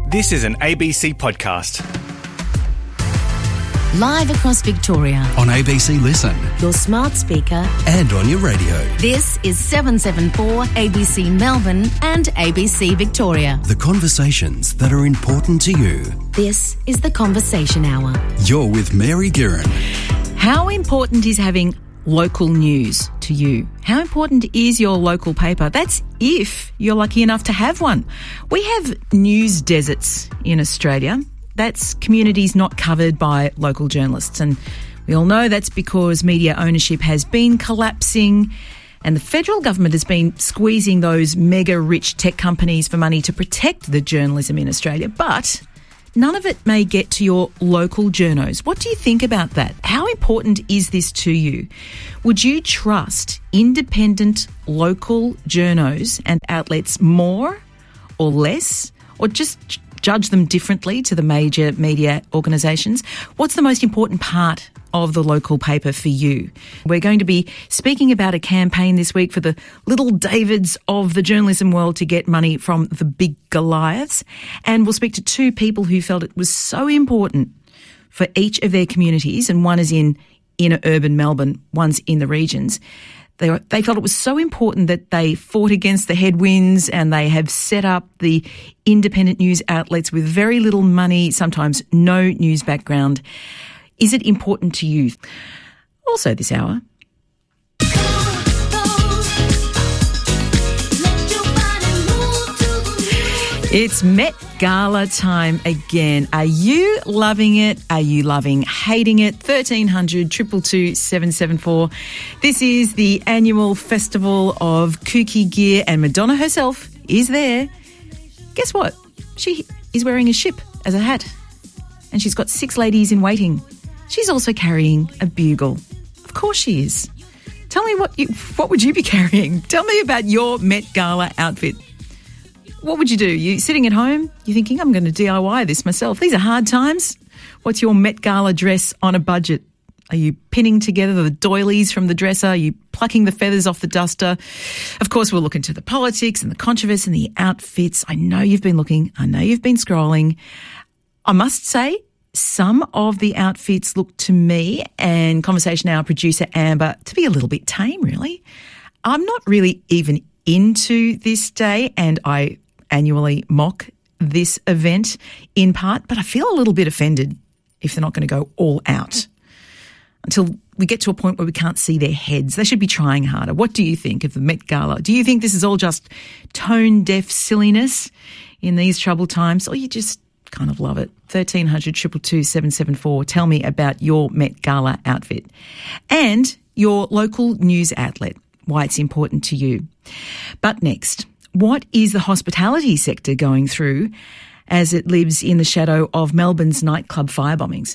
This is an ABC podcast. Live across Victoria. On ABC Listen. Your smart speaker. And on your radio. This is 774 ABC Melbourne and ABC Victoria. The conversations that are important to you. This is The Conversation Hour. You're with Mary Guerin. How important is having local news to you? How important is your local paper? That's if you're lucky enough to have one. We have news deserts in Australia. That's communities not covered by local journalists. And we all know that's because media ownership has been collapsing and the federal government has been squeezing those mega-rich tech companies for money to protect the journalism in Australia. But none of it may get to your local journos. What do you think about that? How important is this to you? Would you trust independent local journos and outlets more or less, or just judge them differently to the major media organisations? What's the most important part of the local paper for you? We're going to be speaking about a campaign this week for the little Davids of the journalism world to get money from the big Goliaths. And we'll speak to two people who felt it was so important for each of their communities, and one is in inner urban Melbourne, one's in the regions. They felt it was so important that they fought against the headwinds and they have set up the independent news outlets with very little money, sometimes no news background. Is it important to you? Also this hour, it's Met Gala time again. Are you loving it? Are you hating it? 1300 222 774. This is the annual festival of kooky gear, and Madonna herself is there. Guess what? She is wearing a ship as a hat, and she's got 6 ladies in waiting. She's also carrying a bugle. Of course she is. Tell me what would you be carrying? Tell me about your Met Gala outfit. What would you do? You sitting at home, you're thinking, I'm going to DIY this myself. These are hard times. What's your Met Gala dress on a budget? Are you pinning together the doilies from the dresser? Are you plucking the feathers off the duster? Of course, we'll look into the politics and the controversy and the outfits. I know you've been looking. I know you've been scrolling. I must say, some of the outfits look to me and Conversation Hour producer Amber to be a little bit tame, really. I'm not really even into this day, and I annually mock this event in part, but I feel a little bit offended if they're not going to go all out until we get to a point where we can't see their heads. They should be trying harder. What do you think of the Met Gala? Do you think this is all just tone-deaf silliness in these troubled times, or you just kind of love it? 1300 222 774. Tell me about your Met Gala outfit and your local news outlet, why it's important to you. But next, what is the hospitality sector going through as it lives in the shadow of Melbourne's nightclub firebombings?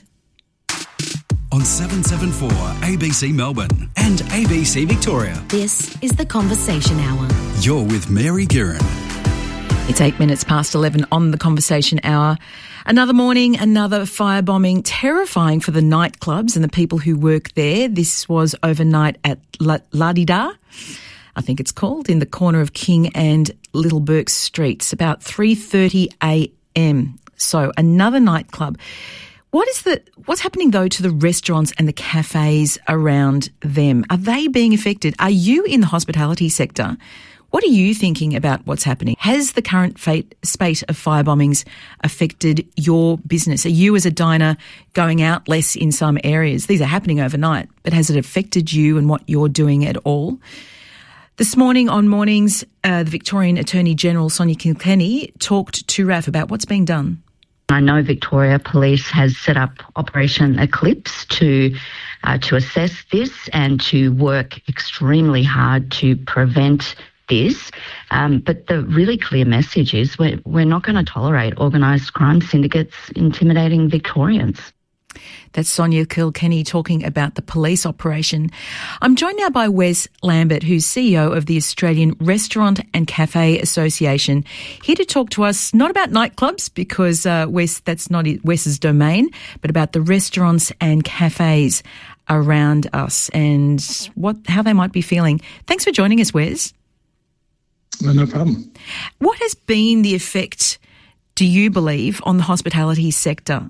On 774 ABC Melbourne and ABC Victoria. This is The Conversation Hour. You're with Mary Guerin. It's 8 minutes past 11 on The Conversation Hour. Another morning, another firebombing, terrifying for the nightclubs and the people who work there. This was overnight at La Di Da, I think it's called, in the corner of King and Little Burke Streets, about 3:30 a.m. So another nightclub. What's happening though to the restaurants and the cafes around them? Are they being affected? Are you in the hospitality sector? What are you thinking about what's happening? Has the current spate of firebombings affected your business? Are you as a diner going out less in some areas? These are happening overnight, but has it affected you and what you're doing at all? This morning on Mornings, the Victorian Attorney-General Sonia Kilkenny talked to RAF about what's being done. I know Victoria Police has set up Operation Eclipse to assess this and to work extremely hard to prevent this. But the really clear message is we're not going to tolerate organised crime syndicates intimidating Victorians. That's Sonia Kilkenny talking about the police operation. I'm joined now by Wes Lambert, who's CEO of the Australian Restaurant and Cafe Association, here to talk to us not about nightclubs, because that's not Wes's domain, but about the restaurants and cafes around us and how they might be feeling. Thanks for joining us, Wes. No problem. What has been the effect do you believe, on the hospitality sector?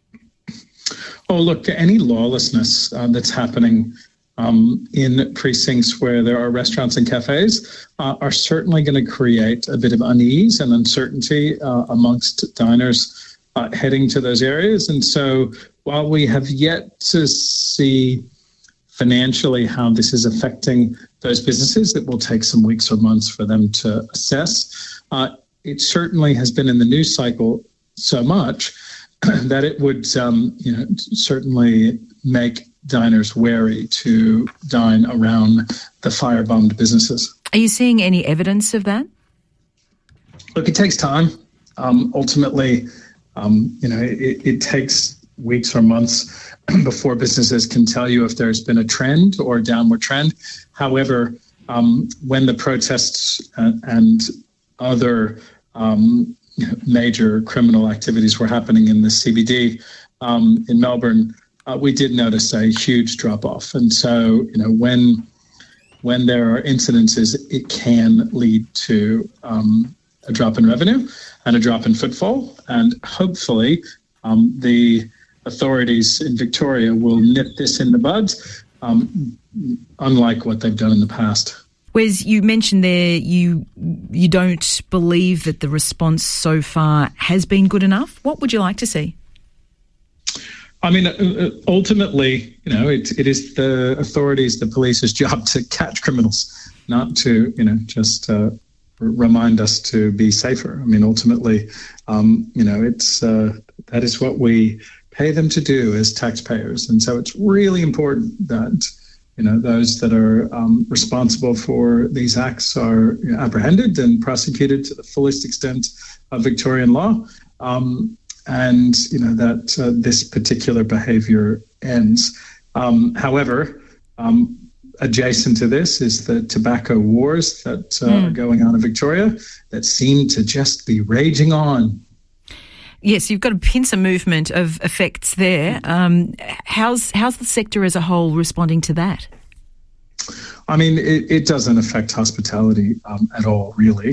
Oh, look, any lawlessness that's happening in precincts where there are restaurants and cafes are certainly going to create a bit of unease and uncertainty amongst diners heading to those areas. And so while we have yet to see financially how this is affecting those businesses, it will take some weeks or months for them to assess. It certainly has been in the news cycle so much that it would certainly make diners wary to dine around the firebombed businesses. Are you seeing any evidence of that? Look, it takes time. Ultimately, it takes weeks or months before businesses can tell you if there's been a trend or a downward trend. However, when the protests and other major criminal activities were happening in the CBD in Melbourne, we did notice a huge drop-off. And so, when there are incidences, it can lead to a drop in revenue and a drop in footfall. And hopefully the authorities in Victoria will nip this in the bud, unlike what they've done in the past. Wes, you mentioned there you don't believe that the response so far has been good enough. What would you like to see? I mean, ultimately, it is the authorities, the police's job to catch criminals, not to, just remind us to be safer. I mean, ultimately, it's that is what we pay them to do as taxpayers. And so it's really important that those that are responsible for these acts are apprehended and prosecuted to the fullest extent of Victorian law, and that this particular behaviour ends. However, adjacent to this is the tobacco wars that are going on in Victoria that seem to just be raging on. Yes, you've got a pincer movement of effects there. How's the sector as a whole responding to that? I mean, it doesn't affect hospitality at all, really,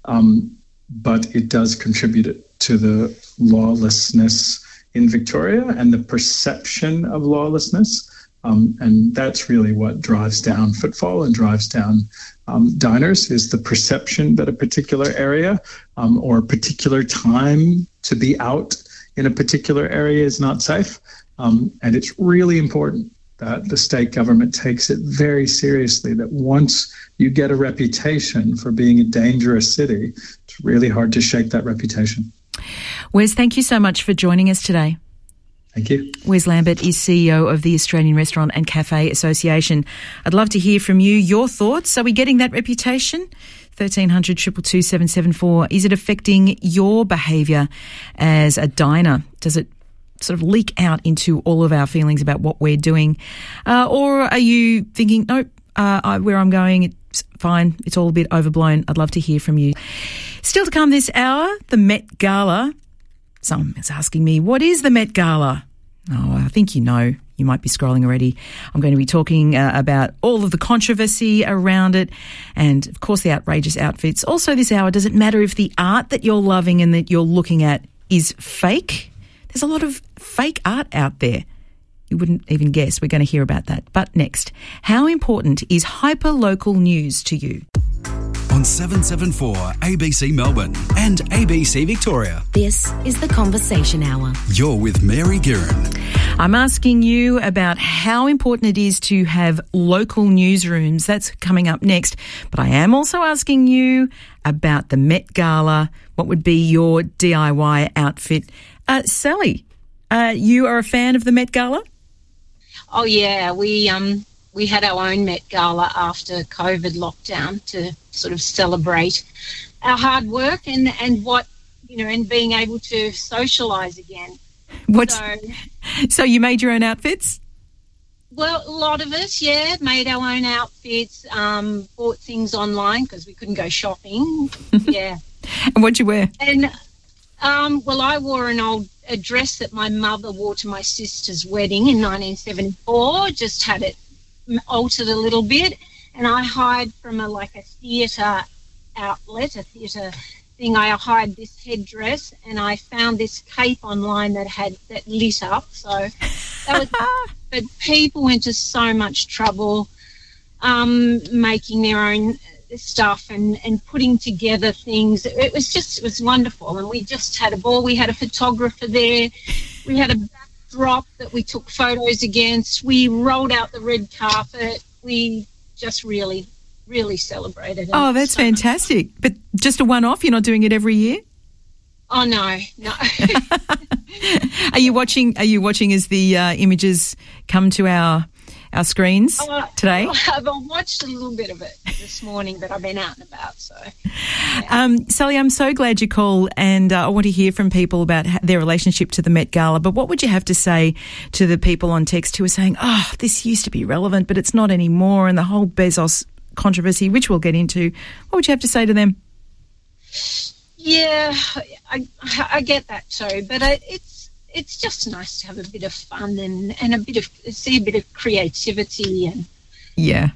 but it does contribute to the lawlessness in Victoria and the perception of lawlessness. And that's really what drives down footfall and drives down diners, is the perception that a particular area or a particular time to be out in a particular area is not safe. And it's really important that the state government takes it very seriously, that once you get a reputation for being a dangerous city, it's really hard to shake that reputation. Wes, thank you so much for joining us today. Thank you. Wes Lambert is CEO of the Australian Restaurant and Cafe Association. I'd love to hear from you, your thoughts. Are we getting that reputation? 1300 222 774. Is it affecting your behaviour as a diner? Does it sort of leak out into all of our feelings about what we're doing? Or are you thinking, nope, where I'm going, it's fine, it's all a bit overblown? I'd love to hear from you. Still to come this hour, the Met Gala. Someone's asking me, what is the Met Gala? Oh, I think you know. You might be scrolling already. I'm going to be talking about all of the controversy around it and, of course, the outrageous outfits. Also this hour, does it matter if the art that you're loving and that you're looking at is fake? There's a lot of fake art out there. You wouldn't even guess. We're going to hear about that. But next, how important is hyper-local news to you? On 774 ABC Melbourne and ABC Victoria. This is the Conversation Hour. You're with Mary Guerin. I'm asking you about how important it is to have local newsrooms. That's coming up next. But I am also asking you about the Met Gala. What would be your DIY outfit? Sally, you are a fan of the Met Gala? Oh, yeah. We had our own Met Gala after COVID lockdown to sort of celebrate our hard work and what, and being able to socialise again. So you made your own outfits? Well, a lot of us, yeah, made our own outfits, bought things online because we couldn't go shopping. Yeah. And what'd you wear? And, well, I wore a dress that my mother wore to my sister's wedding in 1974, just had it altered a little bit, and I hired from a theatre outlet, a theatre thing, I hired this headdress, and I found this cape online that lit up. So that was, but people went to so much trouble making their own stuff and putting together things. It was wonderful, and we just had a ball. We had a photographer there. We had a backdrop that we took photos against. We rolled out the red carpet. We just really celebrated it. Oh, that's fantastic. But just a one-off? You're not doing it every year? Oh, no. Are you watching as the images come to our screens today? I've watched a little bit of it this morning, but I've been out and about. So, yeah. Sally, I'm so glad you called, and I want to hear from people about their relationship to the Met Gala. But what would you have to say to the people on text who are saying, "Oh, this used to be relevant, but it's not anymore," and the whole Bezos controversy, which we'll get into? What would you have to say to them? Yeah, I get that too, but it's just nice to have a bit of fun and see a bit of creativity and yeah.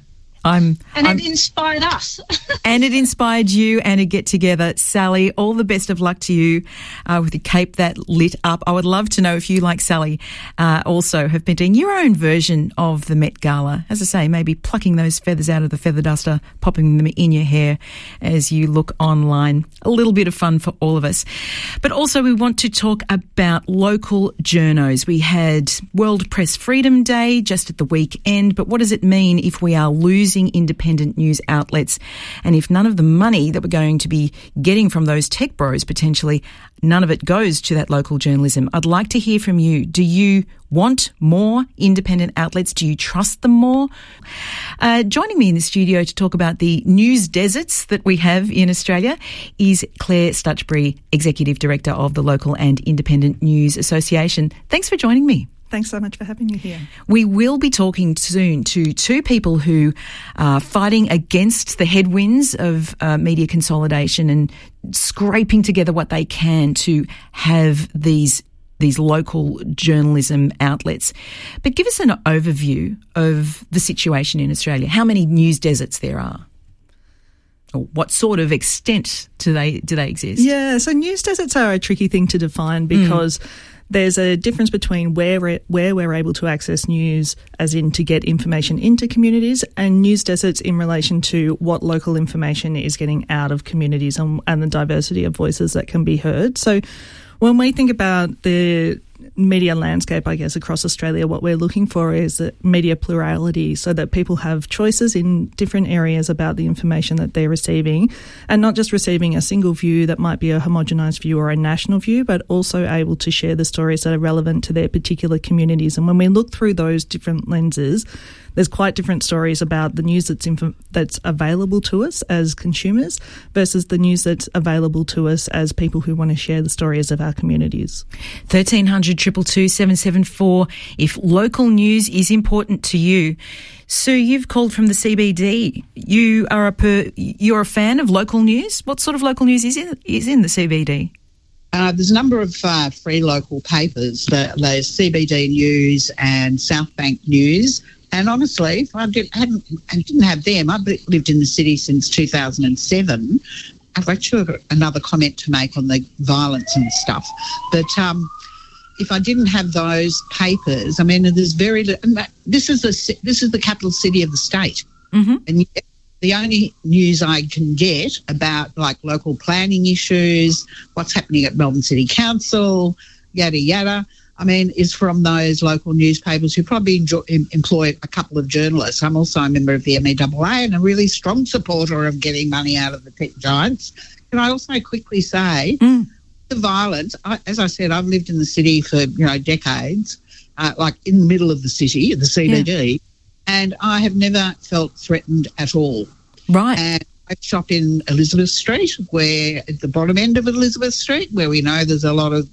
It inspired us. And it inspired you and a get-together. Sally, all the best of luck to you with the cape that lit up. I would love to know if you, like Sally, also have been doing your own version of the Met Gala. As I say, maybe plucking those feathers out of the feather duster, popping them in your hair as you look online. A little bit of fun for all of us. But also we want to talk about local journos. We had World Press Freedom Day just at the weekend, but what does it mean if we are losing independent news outlets, and if none of the money that we're going to be getting from those tech bros, potentially, none of it goes to that local journalism? I'd like to hear from you. Do you want more independent outlets? Do you trust them more? Joining me in the studio to talk about the news deserts that we have in Australia is Claire Stutchbury, Executive Director of the Local and Independent News Association. Thanks for joining me. Thanks so much for having me here. We will be talking soon to two people who are fighting against the headwinds of media consolidation and scraping together what they can to have these local journalism outlets. But give us an overview of the situation in Australia. How many news deserts there are? Or what sort of extent do they exist? Yeah, so news deserts are a tricky thing to define because there's a difference between where we're able to access news, as in to get information into communities, and news deserts in relation to what local information is getting out of communities and the diversity of voices that can be heard. So when we think about the media landscape, I guess, across Australia, what we're looking for is media plurality, so that people have choices in different areas about the information that they're receiving, and not just receiving a single view that might be a homogenised view or a national view, but also able to share the stories that are relevant to their particular communities. And when we look through those different lenses, there's quite different stories about the news that's available to us as consumers versus the news that's available to us as people who want to share the stories of our communities. 1300 222 774 if local news is important to you. Sue, you've called from the CBD. You're a fan of local news. What sort of local news is in the CBD? There's a number of free local papers. There's CBD News and South Bank News. And honestly, if I didn't have them, I've lived in the city since 2007. I've actually got another comment to make on the violence and stuff. But if I didn't have those papers, I mean, there's very little. This is the capital city of the state, and the only news I can get about like local planning issues, what's happening at Melbourne City Council, yada yada, I mean, is from those local newspapers who probably employ a couple of journalists. I'm also a member of the MEAA and a really strong supporter of getting money out of the tech giants. Can I also quickly say the violence, as I said, I've lived in the city for, decades, like in the middle of the city, the CBD, and I have never felt threatened at all. Right. And I shop in Elizabeth Street, where at the bottom end of Elizabeth Street, where we know there's a lot of,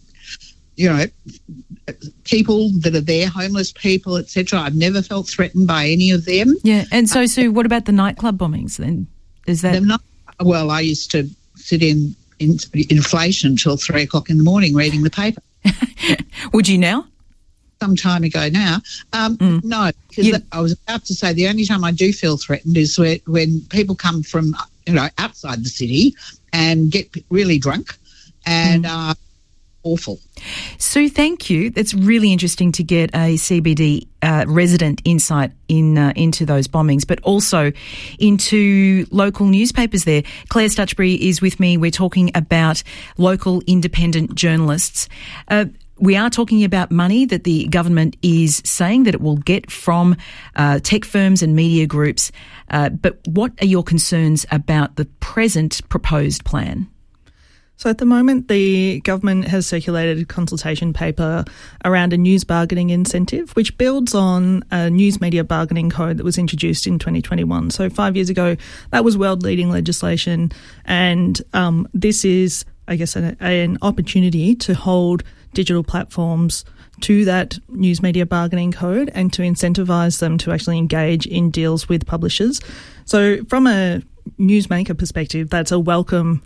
people that are there, homeless people, etc. I've never felt threatened by any of them. Yeah, and so, Sue, what about the nightclub bombings then? Is that... Well, I used to sit in inflation till 3 o'clock in the morning reading the paper. Would you now? Some time ago now. No, because I was about to say the only time I do feel threatened is when people come from, outside the city and get really drunk and are awful. Sue, thank you. It's really interesting to get a CBD resident insight into those bombings, but also into local newspapers there. Claire Stutchbury is with me. We're talking about local independent journalists. We are talking about money that the government is saying that it will get from tech firms and media groups. But what are your concerns about the present proposed plan? So at the moment, the government has circulated a consultation paper around a news bargaining incentive, which builds on a news media bargaining code that was introduced in 2021. So 5 years ago, that was world-leading legislation. And this is, I guess, an opportunity to hold digital platforms to that news media bargaining code and to incentivise them to actually engage in deals with publishers. So from a newsmaker perspective, that's a welcome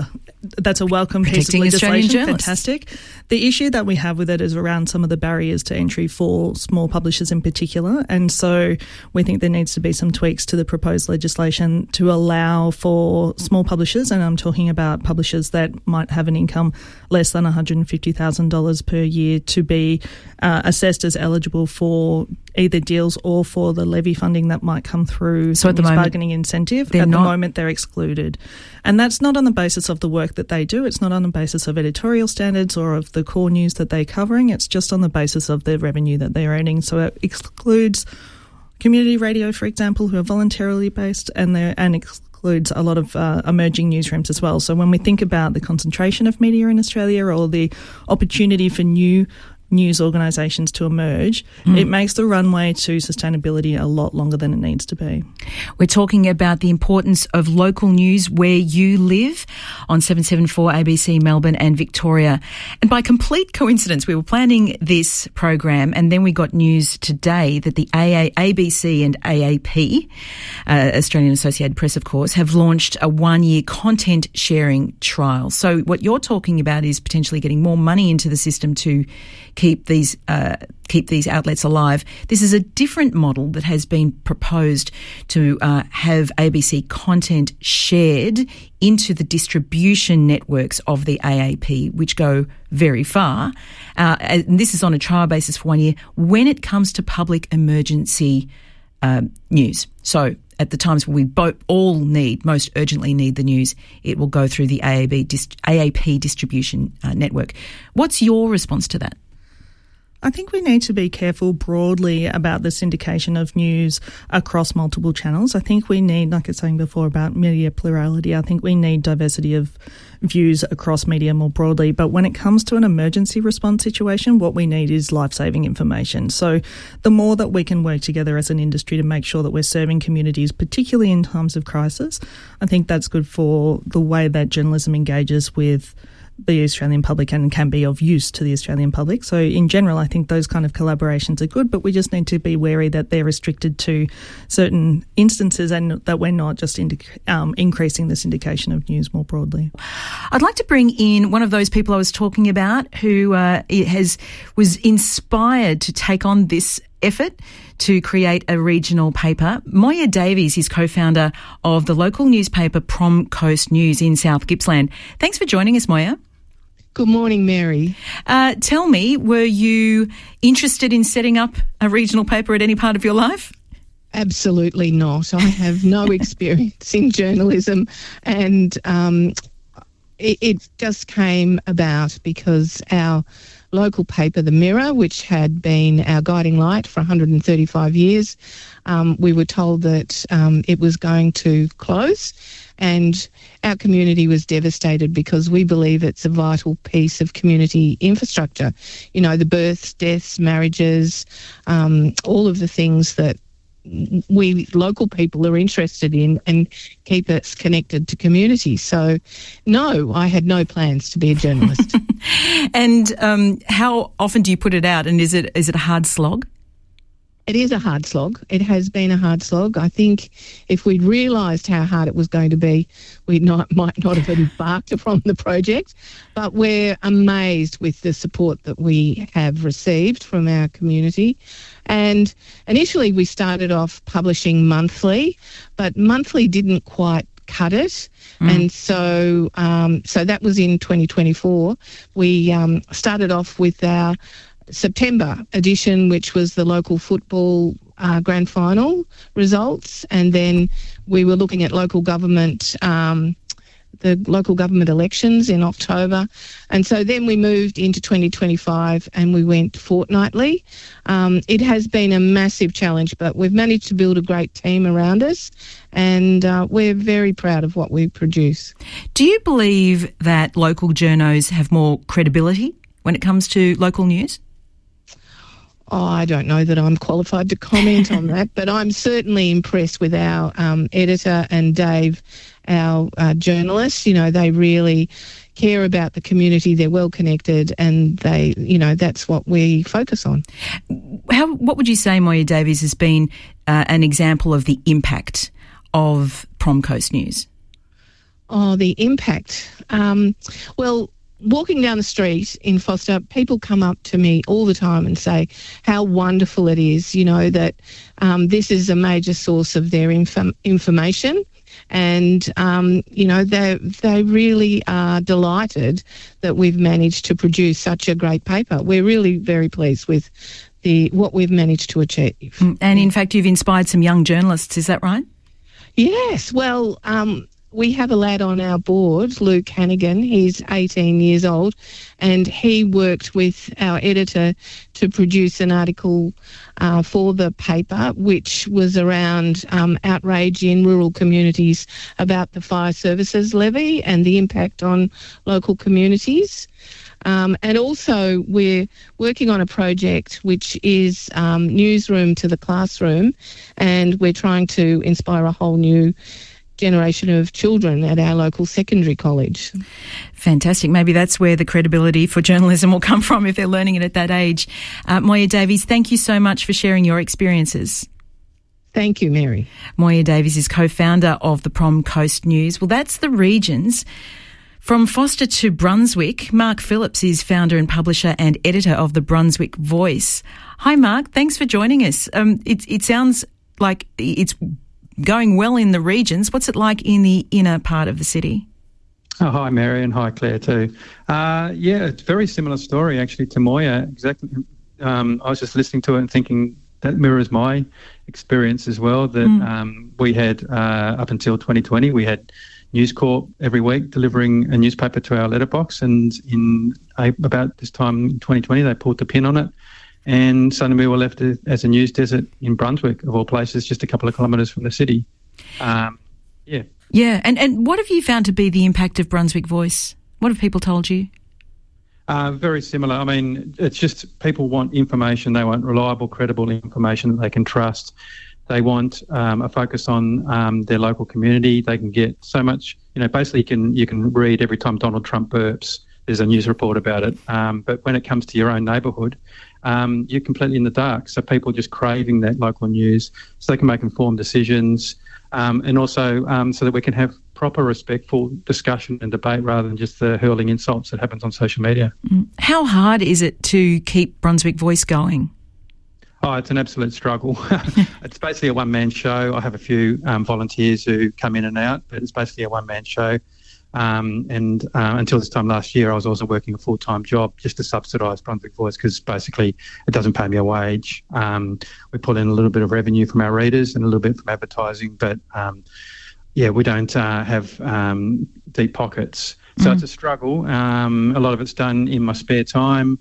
piece of legislation. Fantastic. The issue that we have with it is around some of the barriers to entry for small publishers in particular, and so we think there needs to be some tweaks to the proposed legislation to allow for small publishers, and I'm talking about publishers that might have an income less than $150,000 per year, to be assessed as eligible for either deals or for the levy funding that might come through the news bargaining incentive. At the moment, they're excluded. And that's not on the basis of the work that they do. It's not on the basis of editorial standards or of the core news that they're covering. It's just on the basis of the revenue that they're earning. So it excludes community radio, for example, who are voluntarily based, and excludes a lot of emerging newsrooms as well. So when we think about the concentration of media in Australia or the opportunity for new news organisations to emerge, it makes the runway to sustainability a lot longer than it needs to be. We're talking about the importance of local news where you live on 774 ABC Melbourne and Victoria. And by complete coincidence, we were planning this program and then we got news today that the ABC and AAP, Australian Associated Press, of course, have launched a 1-year content sharing trial. So what you're talking about is potentially getting more money into the system to keep these outlets alive. This is a different model that has been proposed to have ABC content shared into the distribution networks of the AAP, which go very far. And this is on a trial basis for 1 year when it comes to public emergency news. So at the times when we most urgently need the news, it will go through the AAP distribution network. What's your response to that? I think we need to be careful broadly about the syndication of news across multiple channels. I think we need, like I was saying before about media plurality, I think we need diversity of views across media more broadly. But when it comes to an emergency response situation, what we need is life-saving information. So the more that we can work together as an industry to make sure that we're serving communities, particularly in times of crisis, I think that's good for the way that journalism engages with the Australian public and can be of use to the Australian public. So in general, I think those kind of collaborations are good, but we just need to be wary that they're restricted to certain instances and that we're not just increasing the syndication of news more broadly. I'd like to bring in one of those people I was talking about who was inspired to take on this effort to create a regional paper. Moya Davies is co-founder of the local newspaper Prom Coast News in South Gippsland. Thanks for joining us, Moya. Good morning, Mary. Tell me, were you interested in setting up a regional paper at any part of your life? Absolutely not. I have no experience in journalism, and it just came about because our local paper, The Mirror, which had been our guiding light for 135 years, we were told that it was going to close, and our community was devastated because we believe it's a vital piece of community infrastructure. You know, the births, deaths, marriages, all of the things that we local people are interested in and keep us connected to community. So, no, I had no plans to be a journalist. And how often do you put it out, and is it a hard slog? It is a hard slog. It has been a hard slog. I think if we'd realised how hard it was going to be, we might not have embarked upon the project. But we're amazed with the support that we have received from our community. And initially we started off publishing monthly, but monthly didn't quite cut it. And so that was in 2024. We started off with our September edition, which was the local football grand final results, and then we were looking at local government, the local government elections in October, and so then we moved into 2025 and we went fortnightly. It has been a massive challenge, but we've managed to build a great team around us, and we're very proud of what we produce. Do you believe that local journos have more credibility when it comes to local news? Oh, I don't know that I'm qualified to comment on that, but I'm certainly impressed with our editor and Dave, our journalists. You know, they really care about the community. They're well connected, and they, you know, that's what we focus on. What would you say, Moya Davies, has been an example of the impact of Prom Coast News? Oh, the impact. Well, walking down the street in Foster, people come up to me all the time and say how wonderful it is, you know, that this is a major source of their information. And, you know, they really are delighted that we've managed to produce such a great paper. We're really very pleased with what we've managed to achieve. And in fact, you've inspired some young journalists, is that right? Yes. Well, we have a lad on our board, Luke Hannigan. He's 18 years old, and he worked with our editor to produce an article for the paper, which was around outrage in rural communities about the fire services levy and the impact on local communities. And also we're working on a project which is Newsroom to the Classroom, and we're trying to inspire a whole new generation of children at our local secondary college. Fantastic. Maybe that's where the credibility for journalism will come from if they're learning it at that age. Moya Davies, thank you so much for sharing your experiences. Thank you, Mary. Moya Davies is co-founder of the Prom Coast News. Well, that's the regions. From Foster to Brunswick, Mark Phillips is founder and publisher and editor of the Brunswick Voice. Hi, Mark. Thanks for joining us. It sounds like it's going well in the regions. What's it like in the inner part of the city? Oh, hi, Mary, and hi, Claire, too. Yeah, it's a very similar story, actually, to Moya. Exactly. I was just listening to it and thinking that mirrors my experience as well, that we had, up until 2020, we had News Corp every week delivering a newspaper to our letterbox, and in about this time in 2020, they pulled the pin on it. And suddenly we were left as a news desert in Brunswick, of all places, just a couple of kilometres from the city. Yeah. Yeah, and what have you found to be the impact of Brunswick Voice? What have people told you? Very similar. I mean, it's just people want information. They want reliable, credible information that they can trust. They want a focus on their local community. They can get so much, you know, basically you can read every time Donald Trump burps, there's a news report about it. But when it comes to your own neighbourhood, you're completely in the dark. So people are just craving that local news so they can make informed decisions, and also so that we can have proper, respectful discussion and debate rather than just the hurling insults that happens on social media. How hard is it to keep Brunswick Voice going? Oh, it's an absolute struggle. It's basically a one-man show. I have a few volunteers who come in and out, but it's basically a one-man show. And until this time last year, I was also working a full-time job just to subsidise Brunswick Voice because basically it doesn't pay me a wage. We pull in a little bit of revenue from our readers and a little bit from advertising, but yeah, we don't have deep pockets. So it's a struggle. A lot of it's done in my spare time.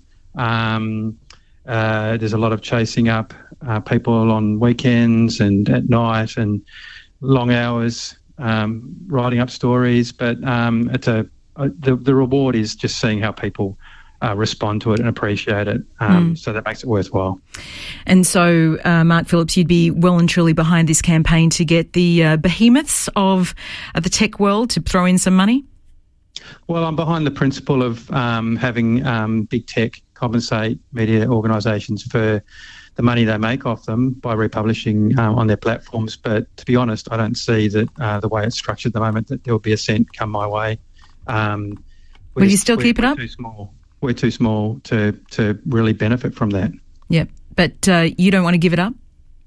There's a lot of chasing up people on weekends and at night and long hours. Writing up stories, but the reward is just seeing how people respond to it and appreciate it. So that makes it worthwhile. And so, Mark Phillips, you'd be well and truly behind this campaign to get the behemoths of the tech world to throw in some money? Well, I'm behind the principle of having big tech compensate media organisations for the money they make off them by republishing on their platforms. But to be honest, I don't see that the way it's structured at the moment that there will be a cent come my way. Will you still keep it up? We're too small to really benefit from that. Yep. But you don't want to give it up?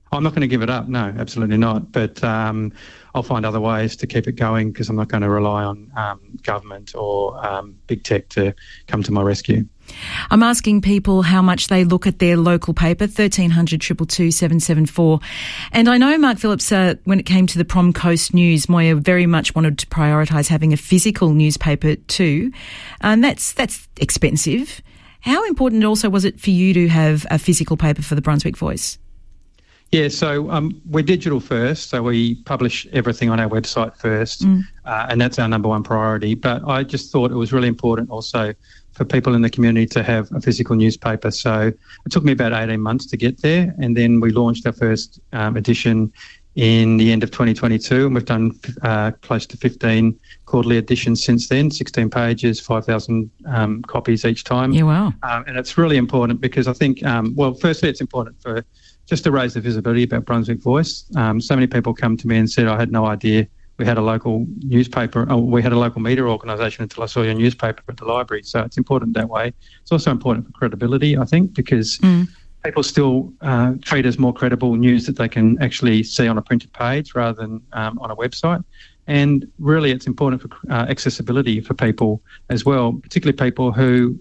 I'm not going to give it up. No, absolutely not. But I'll find other ways to keep it going because I'm not going to rely on government or big tech to come to my rescue. I'm asking people how much they look at their local paper, 1300 222 774. And I know, Mark Phillips, when it came to the Prom Coast News, Moya very much wanted to prioritise having a physical newspaper too. And that's expensive. How important also was it for you to have a physical paper for the Brunswick Voice? Yeah, so we're digital first, so we publish everything on our website first, and that's our number one priority. But I just thought it was really important also for people in the community to have a physical newspaper. So it took me about 18 months to get there, and then we launched our first edition in the end of 2022, and we've done close to 15 quarterly editions since then, 16 pages, 5,000 copies each time. Yeah, wow. And it's really important because I think, firstly, it's important for just to raise the visibility about Brunswick Voice. So many people come to me and said, I had no idea we had a local newspaper, we had a local media organisation until I saw your newspaper at the library. So it's important that way. It's also important for credibility, I think, because people still treat as more credible news that they can actually see on a printed page rather than on a website. And really it's important for accessibility for people as well, particularly people who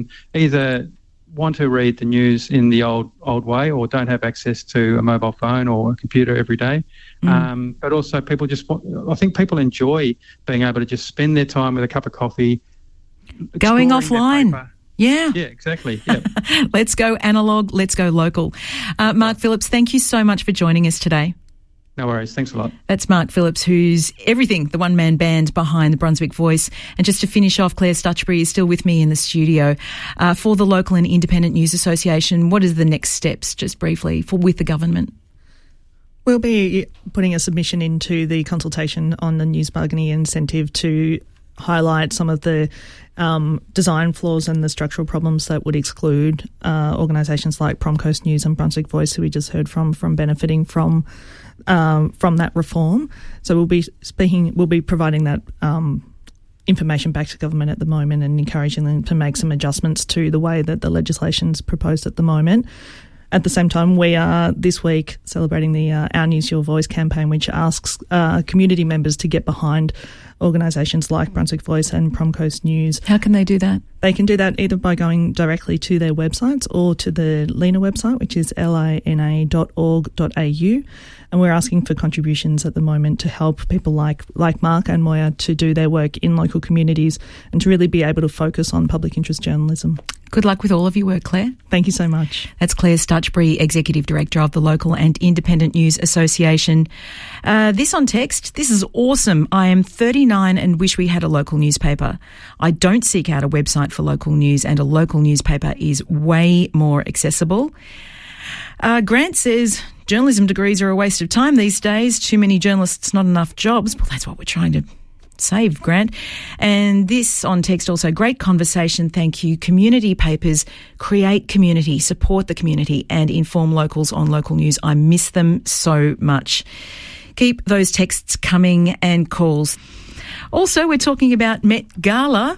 either want to read the news in the old way or don't have access to a mobile phone or a computer every day. But also people I think people enjoy being able to just spend their time with a cup of coffee. Going offline. Yeah. Yeah, exactly. Yep. Let's go analogue, let's go local. Mark Phillips, thank you so much for joining us today. No worries. Thanks a lot. That's Mark Phillips, who's everything, the one-man band behind the Brunswick Voice. And just to finish off, Claire Stutchbury is still with me in the studio. For the Local and Independent News Association, what are the next steps, just briefly, with the government? We'll be putting a submission into the consultation on the news bargaining incentive to highlight some of the design flaws and the structural problems that would exclude organisations like Prom Coast News and Brunswick Voice, who we just heard from benefiting from that reform. So we'll be providing that information back to government at the moment and encouraging them to make some adjustments to the way that the legislation's proposed at the moment. At the same time, we are this week celebrating the Our News, Your Voice campaign, which asks community members to get behind organisations like Brunswick Voice and Prom Coast News. How can they do that? They can do that either by going directly to their websites or to the LINA website, which is lina.org.au. And we're asking for contributions at the moment to help people like Mark and Moya to do their work in local communities and to really be able to focus on public interest journalism. Good luck with all of your work, Claire. Thank you so much. That's Claire Stutchbury, Executive Director of the Local and Independent News Association. This on text, this is awesome. I am 39 and wish we had a local newspaper. I don't seek out a website for local news, and a local newspaper is way more accessible. Grant says journalism degrees are a waste of time these days. Too many journalists, not enough jobs. Well, that's what we're trying to save, Grant. And this on text also, great conversation, thank you. Community papers create community, support the community and inform locals on local news. I miss them so much. Keep those texts coming and calls. Also, we're talking about Met Gala.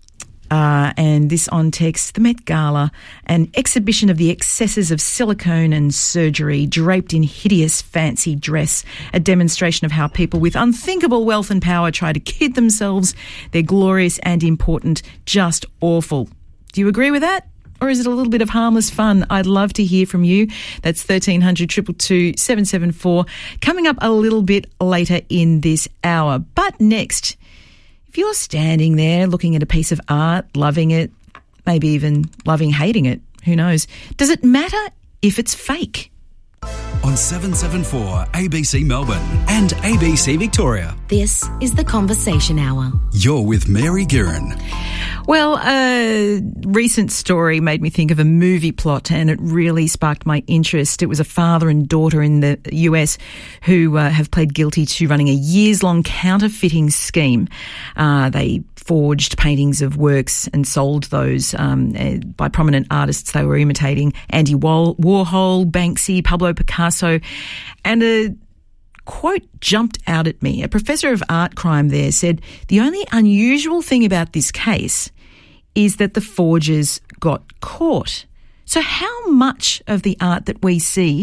And this on text, the Met Gala, an exhibition of the excesses of silicone and surgery draped in hideous fancy dress, a demonstration of how people with unthinkable wealth and power try to kid themselves. They're glorious and important, just awful. Do you agree with that? Or is it a little bit of harmless fun? I'd love to hear from you. That's 1300 222 774. Coming up a little bit later in this hour. But next, if you're standing there looking at a piece of art, loving it, maybe even hating it, who knows, does it matter if it's fake? On 774 ABC Melbourne and ABC Victoria. This is The Conversation Hour. You're with Mary Guerin. Well, a recent story made me think of a movie plot, and it really sparked my interest. It was a father and daughter in the US who have pled guilty to running a years-long counterfeiting scheme. They forged paintings of works and sold those by prominent artists they were imitating: Andy Warhol, Banksy, Pablo Picasso, and a quote jumped out at me. A professor of art crime there said, the only unusual thing about this case is that the forgers got caught. So how much of the art that we see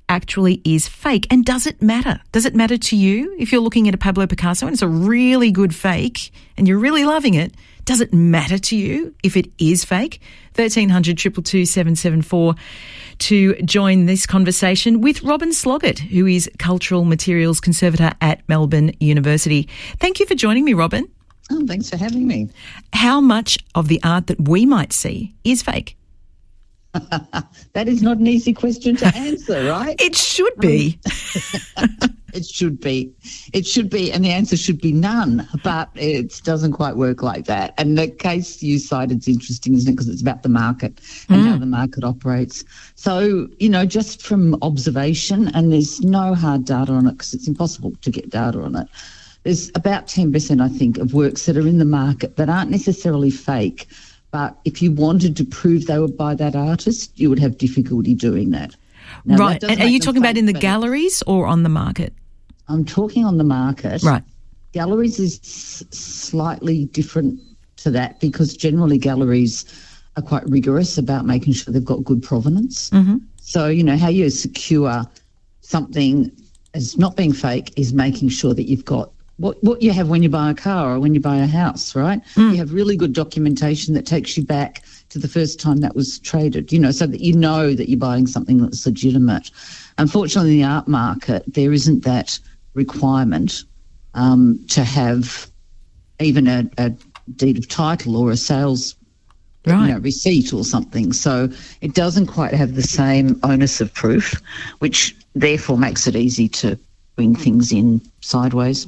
actually is fake? And does it matter? Does it matter to you if you're looking at a Pablo Picasso and it's a really good fake and you're really loving it? Does it matter to you if it is fake? 1300 222 774 to join this conversation with Robin Sloggett, who is Cultural Materials Conservator at Melbourne University. Thank you for joining me, Robin. Oh, thanks for having me. How much of the art that we might see is fake? That is not an easy question to answer, right? It should be. It should be. It should be, and the answer should be none, but it doesn't quite work like that. And the case you cited is interesting, isn't it? Because it's about the market and how the market operates. So, just from observation, and there's no hard data on it because it's impossible to get data on it, there's about 10%, I think, of works that are in the market that aren't necessarily fake. But if you wanted to prove they were by that artist, you would have difficulty doing that. Now, right. And are you talking about in the galleries or on the market? I'm talking on the market. Right. Galleries is slightly different to that because generally galleries are quite rigorous about making sure they've got good provenance. Mm-hmm. So, how you secure something as not being fake is making sure that you've got what you have when you buy a car or when you buy a house, right? You have really good documentation that takes you back to the first time that was traded, so that you know that you're buying something that's legitimate. Unfortunately, in the art market, there isn't that requirement to have even a deed of title or a sales receipt or something. So it doesn't quite have the same onus of proof, which therefore makes it easy to bring things in sideways.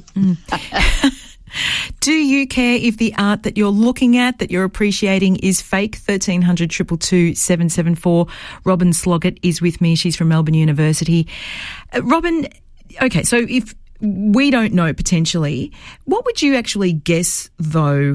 Do you care if the art that you're looking at, that you're appreciating, is fake? 1300 222 774. Robin Sloggett is with me. She's from Melbourne University. Robin, okay, so if we don't know potentially, what would you actually guess, though,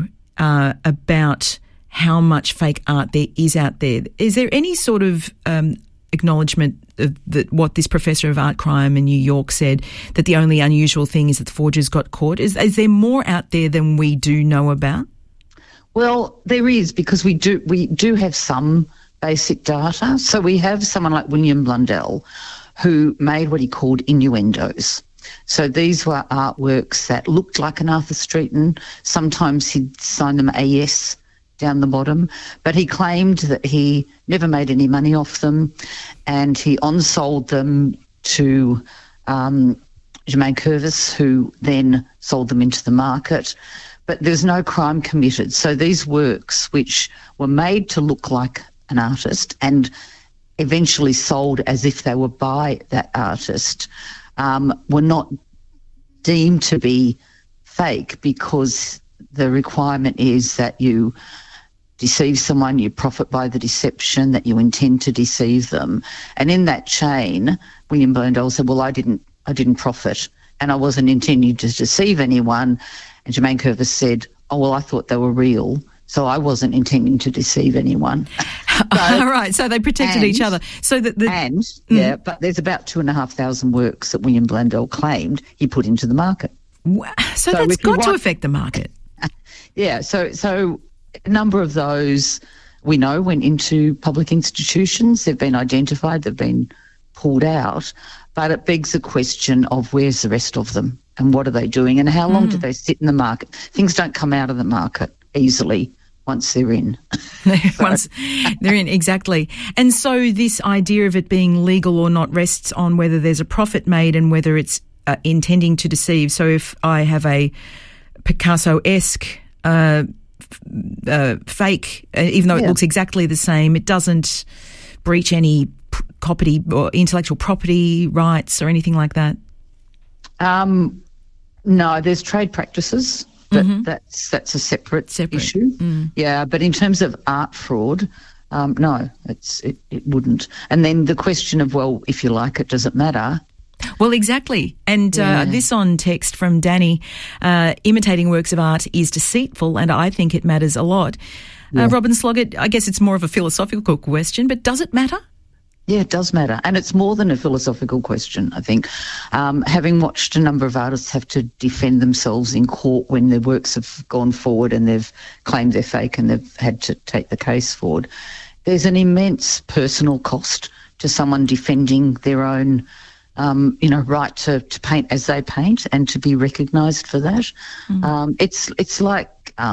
about how much fake art there is out there? Is there any sort of acknowledgement that what this professor of art crime in New York said, that the only unusual thing is that the forgers got caught? Is there more out there than we do know about? Well, there is, because we do have some basic data. So we have someone like William Blundell, who made what he called innuendos. So these were artworks that looked like an Arthur Streeton. Sometimes he'd sign them AS down the bottom, but he claimed that he never made any money off them, and he on-sold them to Germaine Curvis, who then sold them into the market. But there's no crime committed. So these works, which were made to look like an artist and eventually sold as if they were by that artist, were not deemed to be fake, because the requirement is that you deceive someone, you profit by the deception, that you intend to deceive them. And in that chain, William Blundell said, well, I didn't profit, and I wasn't intending to deceive anyone. And Germaine Curvis said, oh, well, I thought they were real, so I wasn't intending to deceive anyone. All right, so they protected each other. So that but there's about 2,500 works that William Blundell claimed he put into the market. Wow. So that's got to affect the market. Yeah, so a number of those we know went into public institutions. They've been identified, they've been pulled out, but it begs the question of where's the rest of them and what are they doing and how long do they sit in the market? Things don't come out of the market easily once they're in. Once they're in, exactly. And so this idea of it being legal or not rests on whether there's a profit made and whether it's intending to deceive. So if I have a Picasso-esque fake, even though it looks exactly the same, it doesn't breach any property or intellectual property rights or anything like that? No, there's trade practices, but that's a separate issue. Yeah, but in terms of art fraud, no, it wouldn't. And then the question of, well, if you like it, does it matter? Well, exactly. And this on text from Danny, imitating works of art is deceitful and I think it matters a lot. Robin Sloggett, I guess it's more of a philosophical question, but does it matter? Yeah, it does matter. And it's more than a philosophical question, I think. Having watched a number of artists have to defend themselves in court when their works have gone forward and they've claimed they're fake and they've had to take the case forward, there's an immense personal cost to someone defending their own, right to paint as they paint and to be recognised for that. It's like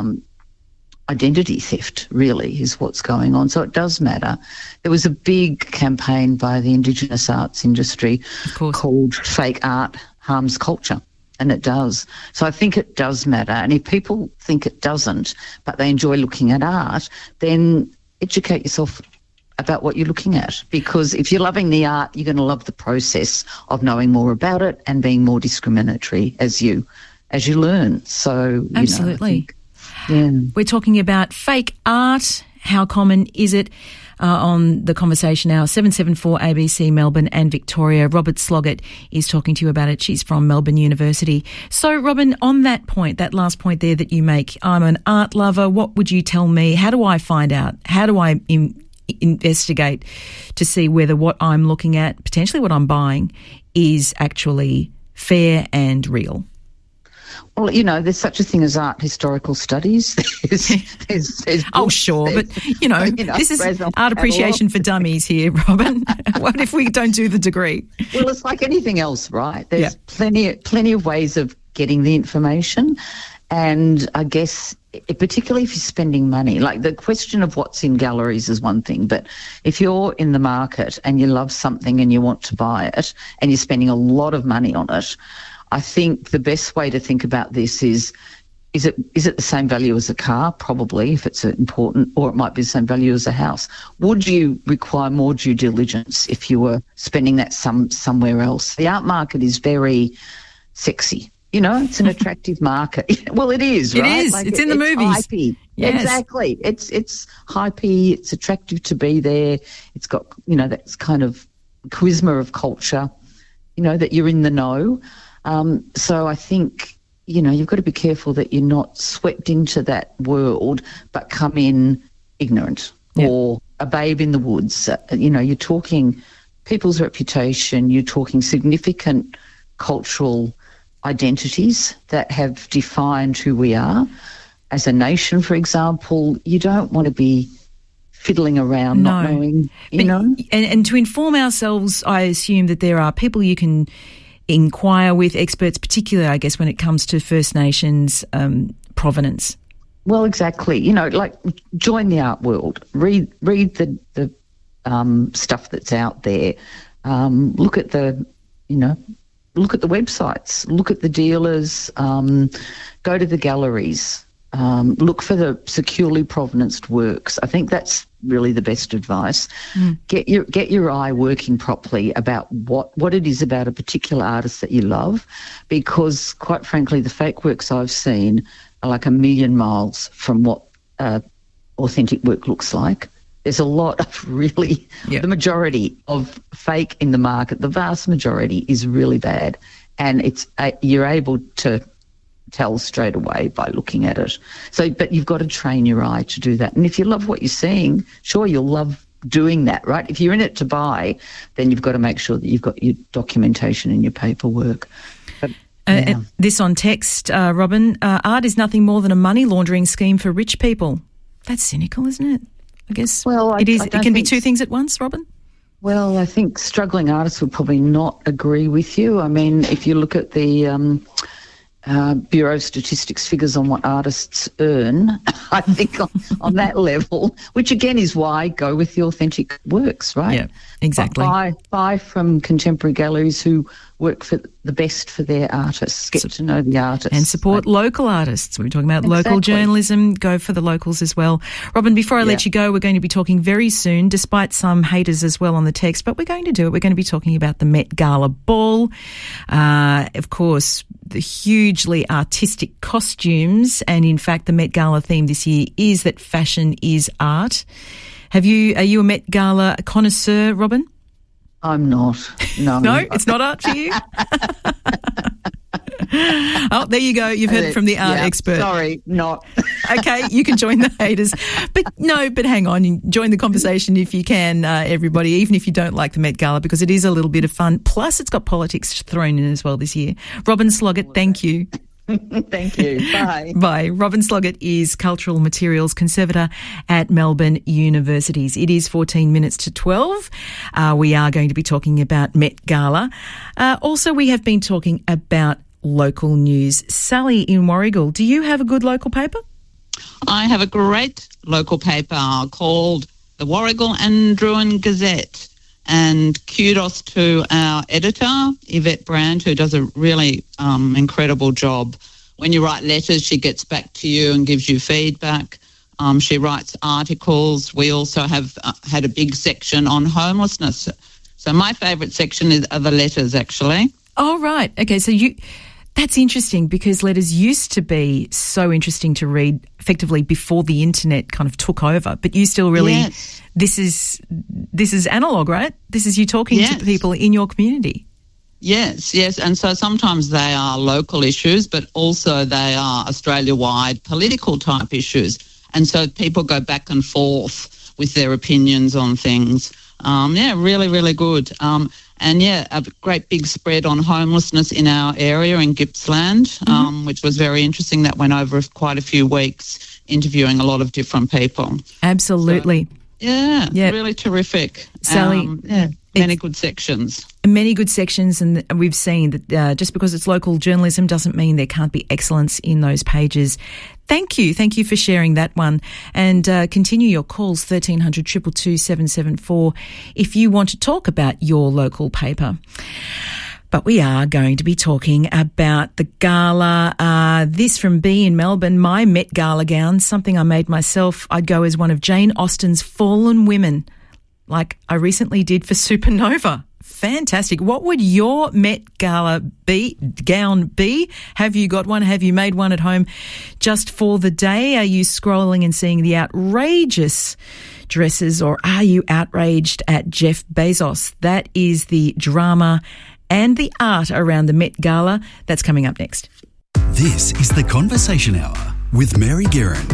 identity theft, really, is what's going on. So it does matter. There was a big campaign by the Indigenous arts industry called Fake Art Harms Culture, and it does. So I think it does matter. And if people think it doesn't, but they enjoy looking at art, then educate yourself about what you're looking at, because if you're loving the art, you're going to love the process of knowing more about it and being more discriminatory as you learn. So absolutely. Yeah. We're talking about fake art. How common is it? On the conversation now, 774 ABC Melbourne and Victoria. Robert Sloggett is talking to you about it. She's from Melbourne University. So, Robin, on that point, that last point there that you make, I'm an art lover. What would you tell me? How do I find out? How do I investigate to see whether what I'm looking at, potentially what I'm buying, is actually fair and real? Well, there's such a thing as art historical studies. There's oh, sure, but, this is art appreciation for dummies here, Robin. What if we don't do the degree? Well, it's like anything else, right? There's plenty of ways of getting the information, and I guess particularly if you're spending money, like the question of what's in galleries is one thing, but if you're in the market and you love something and you want to buy it and you're spending a lot of money on it, I think the best way to think about this is it the same value as a car? Probably, if it's important, or it might be the same value as a house. Would you require more due diligence if you were spending that somewhere else? The art market is very sexy. It's an attractive market. Well, it is, right? It is. It's in the movies. Hypey. Yes. Exactly. It's hypey. It's attractive to be there. It's got, that kind of charisma of culture, that you're in the know. So I think, you've got to be careful that you're not swept into that world but come in ignorant or a babe in the woods. You're talking people's reputation, you're talking significant cultural identities that have defined who we are. As a nation, for example, you don't want to be fiddling around, not knowing, And to inform ourselves, I assume that there are people you can inquire with, experts, particularly, I guess, when it comes to First Nations provenance. Well, exactly. Join the art world. Read the stuff that's out there. Look at the websites. Look at the dealers. Go to the galleries. Look for the securely provenanced works. I think that's really the best advice. Get your eye working properly about what it is about a particular artist that you love, because quite frankly, the fake works I've seen are like a million miles from what authentic work looks like. There's a lot of really, the majority of fake in the market, the vast majority is really bad, and you're able to tell straight away by looking at it. So, but you've got to train your eye to do that. And if you love what you're seeing, sure, you'll love doing that, right? If you're in it to buy, then you've got to make sure that you've got your documentation and your paperwork. This on text, Robin, art is nothing more than a money laundering scheme for rich people. That's cynical, isn't it? I guess it is. It can be two things at once, Robin? Well, I think struggling artists would probably not agree with you. I mean, if you look at the Bureau of Statistics figures on what artists earn, I think on that level, which again is why go with the authentic works, right? Yeah, exactly. Buy from contemporary galleries who work for the best for their artists, get to know the artists. And support local artists. We were talking about local journalism, go for the locals as well. Robin, before I let you go, we're going to be talking very soon, despite some haters as well on the text, but we're going to do it. We're going to be talking about the Met Gala Ball. Of course, the hugely artistic costumes, and in fact the Met Gala theme this year is that fashion is art. Are you a Met Gala connoisseur, Robin? I'm not. No. No, it's not art for you? Oh, there you go. You've heard it from the art expert. Sorry, not. Okay, you can join the haters. But hang on. Join the conversation if you can, everybody, even if you don't like the Met Gala, because it is a little bit of fun. Plus, it's got politics thrown in as well this year. Robin Sloggett, thank you. Thank you. Bye. Bye. Robyn Sloggett is Cultural Materials Conservator at Melbourne Universities. It is 14 minutes to 12. We are going to be talking about Met Gala. Also, we have been talking about local news. Sally in Warragul, do you have a good local paper? I have a great local paper called the Warragul and Druin Gazette. And kudos to our editor, Yvette Brand, who does a really incredible job. When you write letters, she gets back to you and gives you feedback. She writes articles. We also have had a big section on homelessness. So my favourite section are the letters, actually. Oh, right. Okay, so that's interesting because letters used to be so interesting to read effectively before the internet kind of took over, but you still really... Yes. This is analogue, right? This is you talking to people in your community. Yes. And so sometimes they are local issues, but also they are Australia-wide political type issues. And so people go back and forth with their opinions on things. Really, really good. A great big spread on homelessness in our area in Gippsland, which was very interesting. That went over quite a few weeks, interviewing a lot of different people. Absolutely. So, really terrific. Sally, many good sections. Many good sections, and we've seen that just because it's local journalism doesn't mean there can't be excellence in those pages. Thank you for sharing that one, and continue your calls 1300 222 774 if you want to talk about your local paper. But we are going to be talking about the gala. This from B in Melbourne, my Met Gala gown, something I made myself. I'd go as one of Jane Austen's fallen women, like I recently did for Supernova. Fantastic. What would your Met Gala gown be? Have you got one? Have you made one at home just for the day? Are you scrolling and seeing the outrageous dresses, or are you outraged at Jeff Bezos? That is the drama and the art around the Met Gala. That's coming up next. This is The Conversation Hour with Mary Guerin.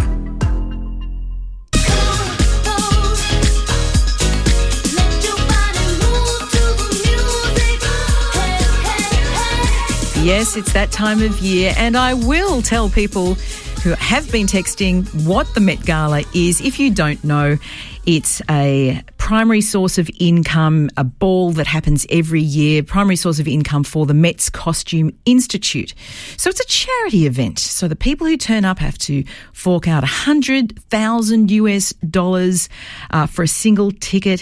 Yes, it's that time of year, and I will tell people who have been texting what the Met Gala is. If you don't know, it's a primary source of income, a ball that happens every year, primary source of income for the Met's Costume Institute. So it's a charity event. So the people who turn up have to fork out $100,000 for a single ticket,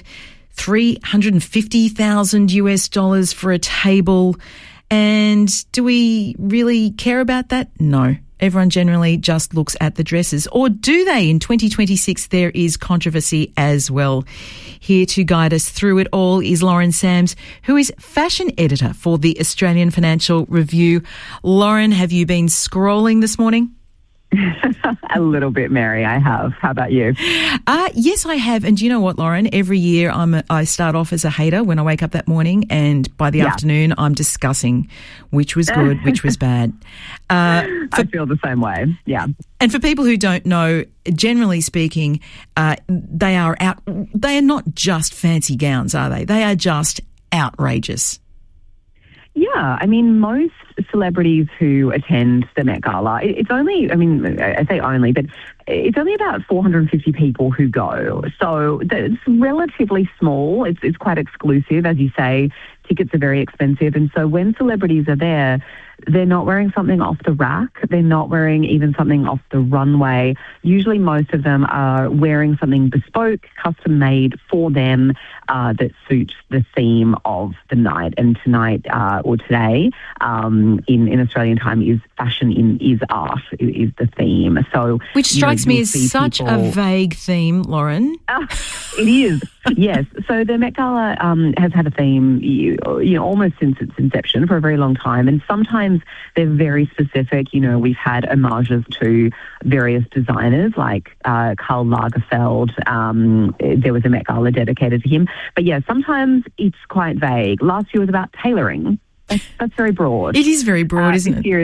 $350,000 for a table. And do we really care about that? No. Everyone generally just looks at the dresses. Or do they? In 2026, there is controversy as well. Here to guide us through it all is Lauren Sams, who is fashion editor for the Australian Financial Review. Lauren, have you been scrolling this morning? A little bit, Mary, I have. How about you? Yes, I have. And do you know what, Lauren? Every year I start off as a hater when I wake up that morning, and by the afternoon I'm discussing which was good, which was bad. I feel the same way, yeah. And for people who don't know, generally speaking, they are not just fancy gowns, are they? They are just outrageous. Yeah, I mean, most celebrities who attend the Met Gala, it's only, I say only, but it's only about 450 people who go. So it's relatively small. It's quite exclusive. As you say, tickets are very expensive. And so when celebrities are there, they're not wearing something off the rack. They're not wearing even something off the runway. Usually most of them are wearing something bespoke, custom made for them that suits the theme of the night. And tonight or today in Australian time is fashion is art is the theme. So which strikes me as such a vague theme, Lauren. It is, yes. So the Met Gala has had a theme almost since its inception for a very long time, and sometimes they're very specific. We've had homages to various designers like Karl Lagerfeld. There was a Met Gala dedicated to him. But yeah, sometimes it's quite vague. Last year was about tailoring. That's very broad. It is very broad, isn't it? This year is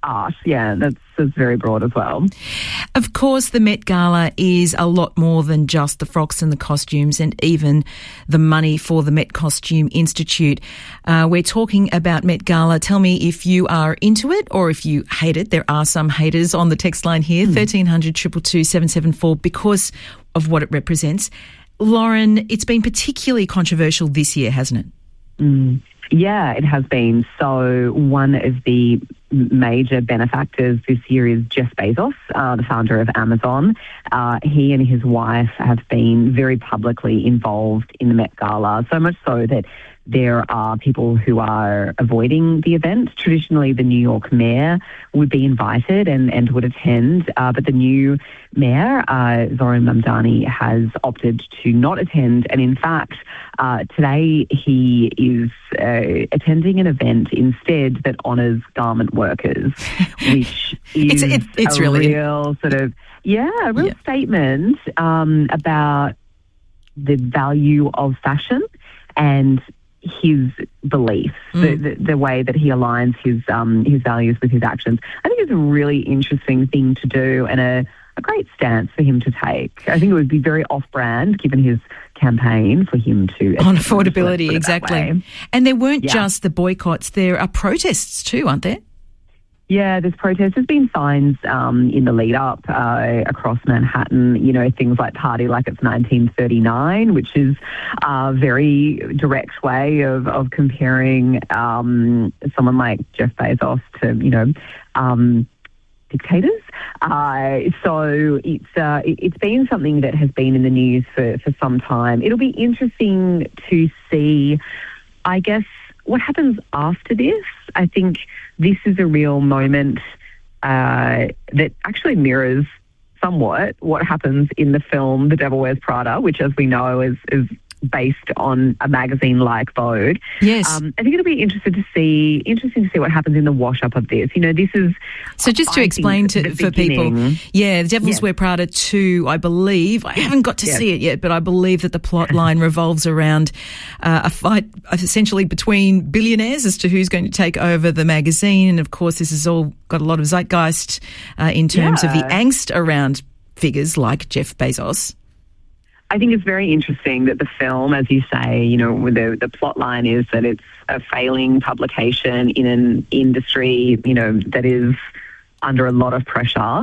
art. Yeah, that's very broad as well. Of course, the Met Gala is a lot more than just the frocks and the costumes and even the money for the Met Costume Institute. We're talking about Met Gala. Tell me if you are into it or if you hate it. There are some haters on the text line here, 1300 222 774, because of what it represents. Lauren, it's been particularly controversial this year, hasn't it? Yeah, it has been. So one of the major benefactors this year is Jeff Bezos, the founder of Amazon. He and his wife have been very publicly involved in the Met Gala, so much so that there are people who are avoiding the event. Traditionally, the New York mayor would be invited and would attend, but the new mayor, Zoran Mamdani, has opted to not attend. And in fact, today he is attending an event instead that honours garment workers, which is it's a really real sort of, a real statement about the value of fashion and his beliefs, the way that he aligns his values with his actions. I think it's a really interesting thing to do and a great stance for him to take. I think it would be very off-brand, given his campaign, for him to... On affordability, exactly. And there weren't just the boycotts, there are protests too, aren't there? Yeah, there's protests. There's been signs in the lead up across Manhattan, things like Party Like It's 1939, which is a very direct way of comparing someone like Jeff Bezos to, dictators. So it's been something that has been in the news for some time. It'll be interesting to see, I guess, what happens after this. I think this is a real moment that actually mirrors somewhat what happens in the film The Devil Wears Prada, which, as we know, is based on a magazine like Vogue. Yes. I think it'll be interesting to see what happens in the wash-up of this. This is... So just to explain for people, The Devil's Wear Prada 2, I believe, I haven't got to see it yet, but I believe that the plot line revolves around a fight essentially between billionaires as to who's going to take over the magazine. And of course, this has all got a lot of zeitgeist in terms of the angst around figures like Jeff Bezos. I think it's very interesting that the film, as you say, the plot line is that it's a failing publication in an industry, that is under a lot of pressure,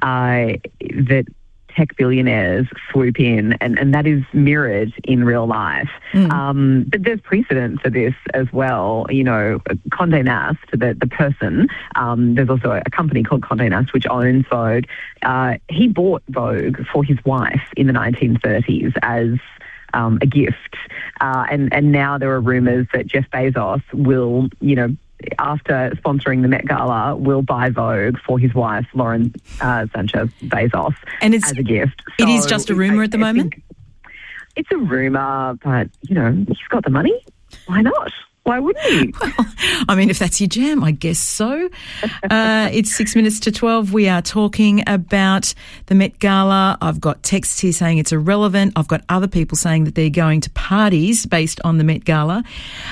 that tech billionaires swoop in, and that is mirrored in real life. But there's precedent for this as well. Condé Nast, the person, there's also a company called Condé Nast which owns Vogue. He bought Vogue for his wife in the 1930s as a gift. And now there are rumours that Jeff Bezos will, after sponsoring the Met Gala, will buy Vogue for his wife, Lauren Sanchez Bezos, as a gift. It is just a rumour at the moment? It's a rumour, but, he's got the money. Why not? Why wouldn't he? Well, I mean, if that's your jam, I guess so. It's 6 minutes to 12. We are talking about the Met Gala. I've got texts here saying it's irrelevant. I've got other people saying that they're going to parties based on the Met Gala.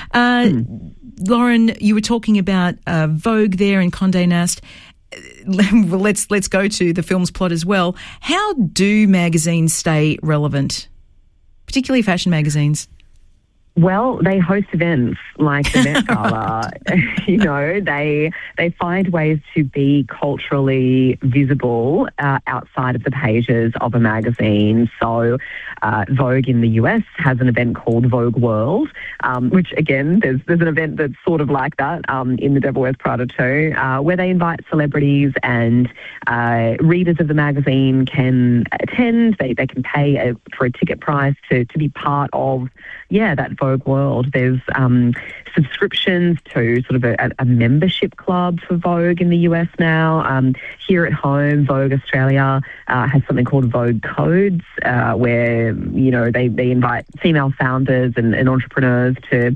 Lauren, you were talking about Vogue there and Condé Nast. Well, let's go to the film's plot as well. How do magazines stay relevant, particularly fashion magazines? Well, they host events like the Met Gala. They find ways to be culturally visible outside of the pages of a magazine. So Vogue in the US has an event called Vogue World, which, again, there's an event that's sort of like that in The Devil Wears Prada 2, where they invite celebrities and readers of the magazine can attend. They can pay for a ticket price to be part of, that Vogue World. There's subscriptions to sort of a membership club for Vogue in the US now. Here at home, Vogue Australia has something called Vogue Codes, where, they invite female founders and entrepreneurs to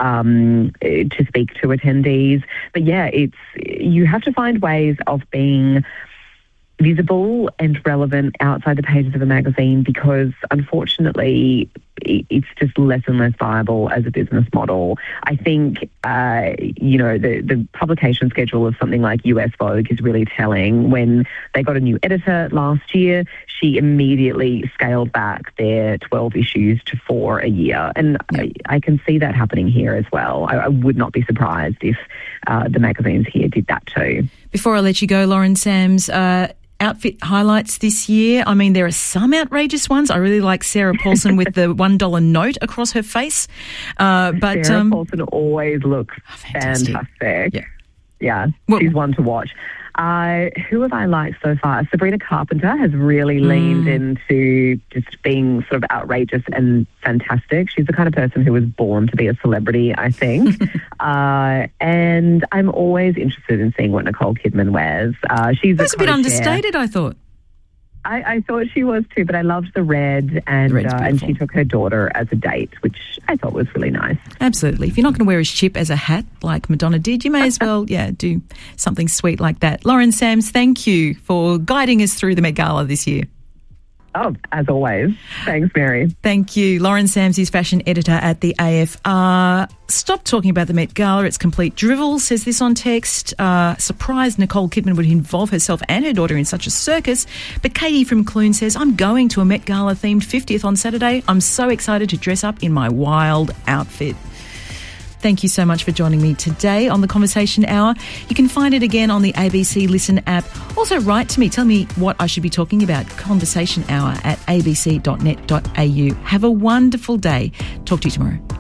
speak to attendees. But you have to find ways of being visible and relevant outside the pages of a magazine, because unfortunately it's just less and less viable as a business model. I think, the publication schedule of something like US Vogue is really telling. When they got a new editor last year, she immediately scaled back their 12 issues to 4 a year. And I can see that happening here as well. I would not be surprised if the magazines here did that too. Before I let you go, Lauren Sams, outfit highlights this year. I mean, there are some outrageous ones. I really like Sarah Paulson with the $1 note across her face. But Sarah Paulson always looks fantastic. Yeah, she's one to watch. Who have I liked so far? Sabrina Carpenter has really leaned into just being sort of outrageous and fantastic. She's the kind of person who was born to be a celebrity, I think. And I'm always interested in seeing what Nicole Kidman wears. She's a bit understated, I thought. I thought she was too, but I loved the red, and she took her daughter as a date, which I thought was really nice. Absolutely. If you're not going to wear a chip as a hat like Madonna did, you may as well, do something sweet like that. Lauren Sams, thank you for guiding us through the Met Gala this year. Oh, as always. Thanks, Mary. Thank you. Lauren Sams is fashion editor at the AFR. Stop talking about the Met Gala. It's complete drivel, says this on text. Surprised Nicole Kidman would involve herself and her daughter in such a circus. But Katie from Clune says, I'm going to a Met Gala themed 50th on Saturday. I'm so excited to dress up in my wild outfit. Thank you so much for joining me today on The Conversation Hour. You can find it again on the ABC Listen app. Also, write to me. Tell me what I should be talking about. Conversation Hour at abc.net.au. Have a wonderful day. Talk to you tomorrow.